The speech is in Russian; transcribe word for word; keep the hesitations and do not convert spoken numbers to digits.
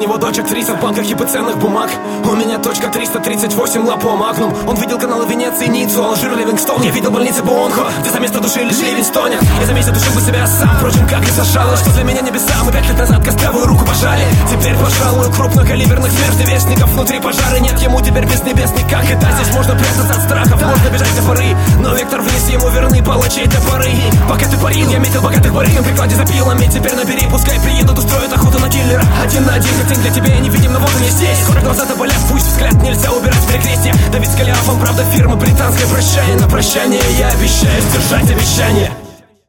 него дочь актриса в банках и ценных бумаг. У меня точка триста тридцать восемь Лапо Магнум. Он видел каналы Венеции, Ниццу, Алжир, Ливингстон. Я видел больницы Бонхо, где за место души лишь Ливингстоне. Я за месяц душил бы себя сам, впрочем, как и сошало. Что для меня небеса, мы пять лет назад костлявую руку пожали. Теперь, пожалуй, крупнокалиберных смертевестников внутри пожары нет, ему теперь без небес никак. И да, здесь можно прятаться от страхов, можно бежать до поры, но вектор вниз ему верны палачей топоры. И пока ты парил, я метил богатых барыг на прикладе за пилами. Теперь набери, пускай приедут, устроят охоту на киллера. Один на один, как тень для тебя, я не видим, но вот он я здесь. Скоро глаза-то болят, пусть взгляд нельзя убирать в перекрестие. Давид Скалиаф, он правда фирма британская. Прощание на прощание, я обещаю сдержать обещание.